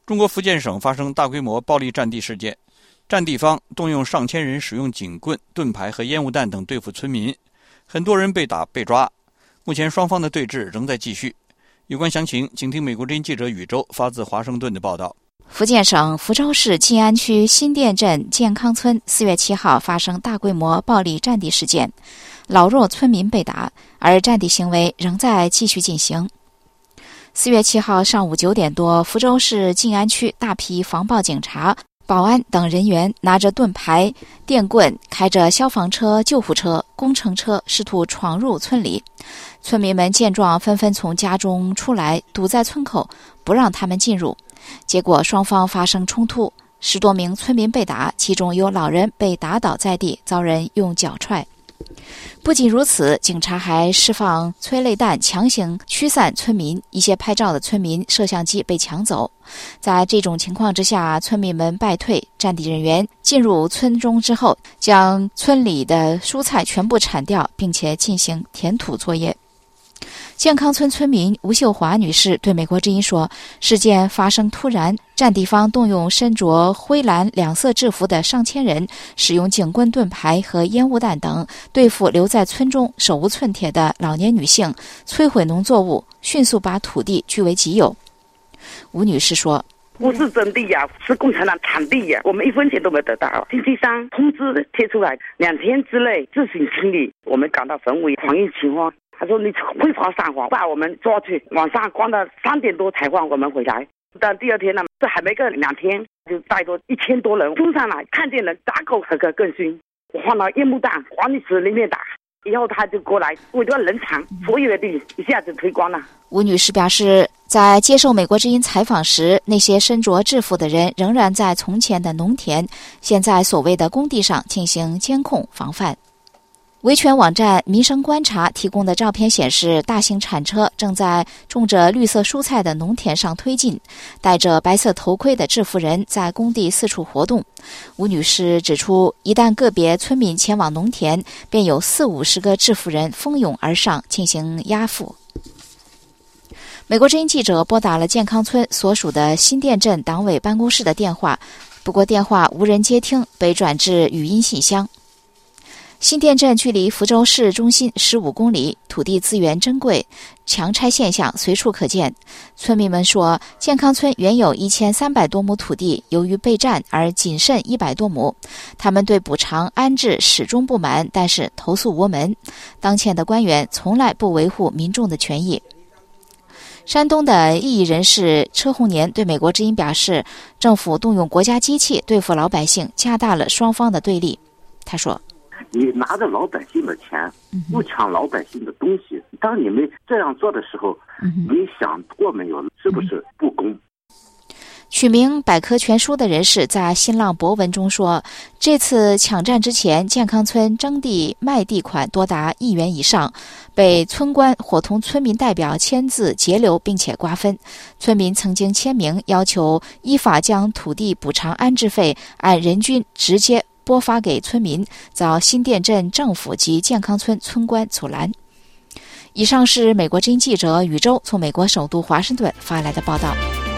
中国福建省发生大规模暴力占地事件，占地方动用上千人使用警棍、盾牌和烟雾弹等对付村民，很多人被打被抓。目前双方的对峙仍在继续。有关详情，请听美国之音记者宇宙发自华盛顿的报道。 福建省福州市晋安区新店镇健康村4月7号发生大规模暴力占地事件，老弱村民被打，而占地行为仍在继续进行。4月7号上午9点多，福州市晋安区大批防暴警察、保安等人员拿着盾牌、电棍，开着消防车、救护车、工程车，试图闯入村里。村民们见状纷纷从家中出来，堵在村口，不让他们进入。结果双方发生冲突，10多名村民被打，其中有老人被打倒在地，遭人用脚踹。不仅如此，警察还释放催泪弹，强行驱散村民，一些拍照的村民摄像机被抢走。在这种情况之下，村民们败退，占地人员进入村中之后，将村里的蔬菜全部铲掉，并且进行填土作业。健康村村民吴秀华女士对美国之音说，事件发生突然，占地方动用身着灰蓝两色制服的上千人，使用警棍、盾牌和烟雾弹等对付留在村中手无寸铁的老年女性，摧毁农作物，迅速把土地据为己有。吴女士说， 不是真地呀，是共产党产地呀，我们1分钱都没得到。星期3通知贴出来，2天之内自行清理，我们赶到坟尾防疫情况。他说你非法散访，把我们抓去，晚上关到3点多才放我们回来。但第二天呢，这还没个2天，就带着1000多人冲上来，看见人打狗和个更凶，我放到烟幕弹往你池里面打。以后他就过来围着人场，所有的地一下子推光了。 吴女士表示，在接受美国之音采访时，那些身着制服的人仍然在从前的农田，现在所谓的工地上进行监控防范。维权网站民生观察提供的照片显示，大型铲车正在种着绿色蔬菜的农田上推进，戴着白色头盔的制服人在工地四处活动。吴女士指出，一旦个别村民前往农田，便有40-50个制服人蜂拥而上进行押赴。美国之音记者拨打了健康村所属的新店镇党委办公室的电话，不过电话无人接听，被转至语音信箱。新店镇距离福州市中心15公里，土地资源珍贵，强拆现象随处可见。村民们说，健康村原有1300多亩土地，由于被占而仅剩100多亩。他们对补偿安置始终不满，但是投诉无门。当前的官员从来不维护民众的权益。山东的异议人士车红年对美国之音表示，政府动用国家机器对付老百姓，加大了双方的对立。他说， 你拿着老百姓的钱，不抢老百姓的东西，当你们这样做的时候，你想过没有，是不是不公？ 取名百科全书的人士在新浪博文中说，这次抢占之前，健康村征地卖地款多达1元以上，被村官伙同村民代表签字截留并且瓜分。村民曾经签名要求依法将土地补偿安置费按人均直接拨发给村民，遭新店镇政府及健康村村官阻拦。以上是美国之音记者宇宙从美国首都华盛顿发来的报道。